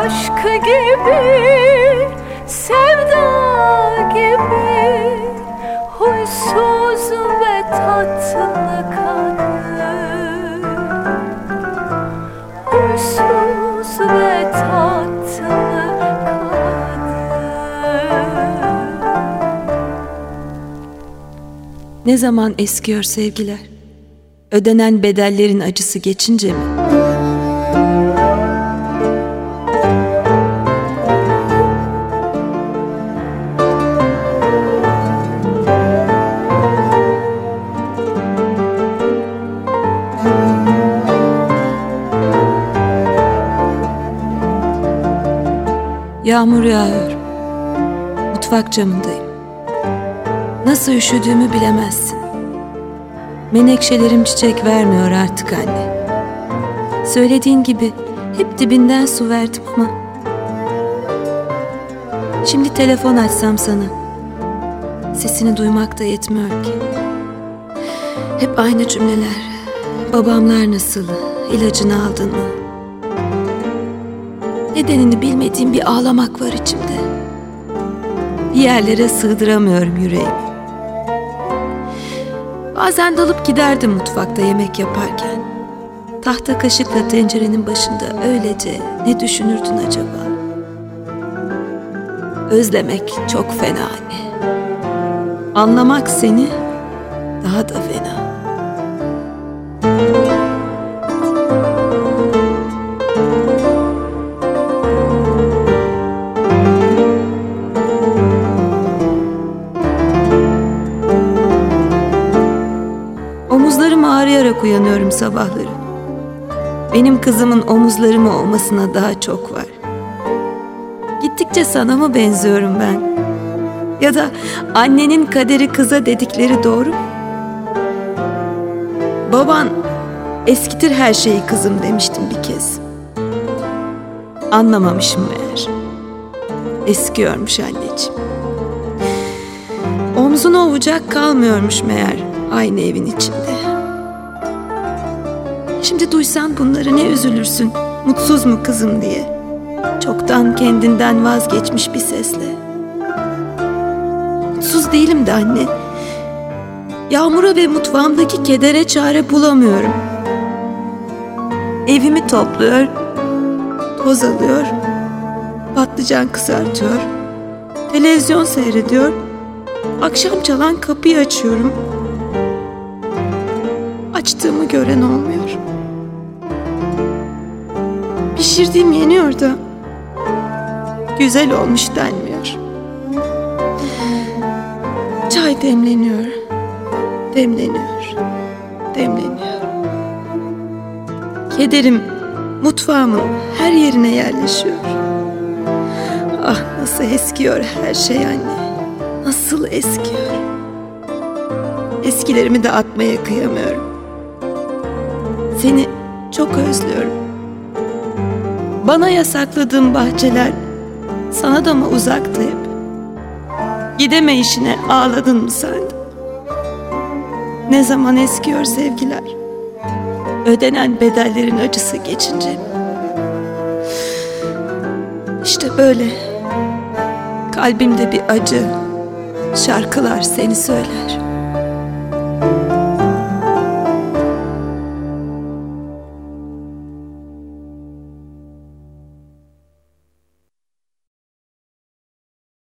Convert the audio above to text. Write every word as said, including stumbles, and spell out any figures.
Aşk gibi, sevda gibi, huysuz ve tatlı kadın, huysuz ve tatlı kadın. Ne zaman eskiyor sevgiler? Ödenen bedellerin acısı geçince mi? Yağmur yağıyor. Mutfak camındayım. Nasıl üşüdüğümü bilemezsin. Menekşelerim çiçek vermiyor artık anne. Söylediğin gibi hep dibinden su verdim ama şimdi telefon açsam sana, sesini duymak da yetmiyor ki. Hep aynı cümleler. Babamlar nasıl? İlacını aldın mı? Nedenini bilmediğim bir ağlamak var içimde. Bir yerlere sığdıramıyorum yüreğimi. Bazen dalıp giderdim mutfakta yemek yaparken. Tahta kaşıkla tencerenin başında öylece ne düşünürdün acaba? Özlemek çok fena anne. Anlamak seni daha da fena. Omuzlarım ağrıyarak uyanıyorum sabahları. Benim kızımın omuzlarımı olmasına daha çok var. Gittikçe sana mı benziyorum ben? Ya da annenin kaderi kıza dedikleri doğru mu? Baban eskitir her şeyi kızım demiştim bir kez. Anlamamışım meğer. Eskiyormuş anneciğim. Omzuna ovacak kalmıyormuş meğer aynı evin içinde. Şimdi duysan bunları ne üzülürsün, mutsuz mu kızım diye. Çoktan kendinden vazgeçmiş bir sesle. Mutsuz değilim de anne. Yağmura ve mutfağımdaki kedere çare bulamıyorum. Evimi topluyor, toz alıyor, patlıcan kızartıyor, televizyon seyrediyor, akşam çalan kapıyı açıyorum. Açtığımı gören olmuyor. Pişirdiğim yeniyor da güzel olmuş denmiyor. Çay demleniyor, demleniyor, demleniyor. Kederim mutfağımın her yerine yerleşiyor. Ah nasıl eskiyor her şey anne, nasıl eskiyor. Eskilerimi de atmaya kıyamıyorum. Seni çok özlüyorum. Bana yasakladığın bahçeler sana da mı uzaktı hep? Gideme işine ağladın mı sen de? Ne zaman eskiyor sevgiler? Ödenen bedellerin acısı geçince mi? İşte böyle. Kalbimde bir acı, şarkılar seni söyler.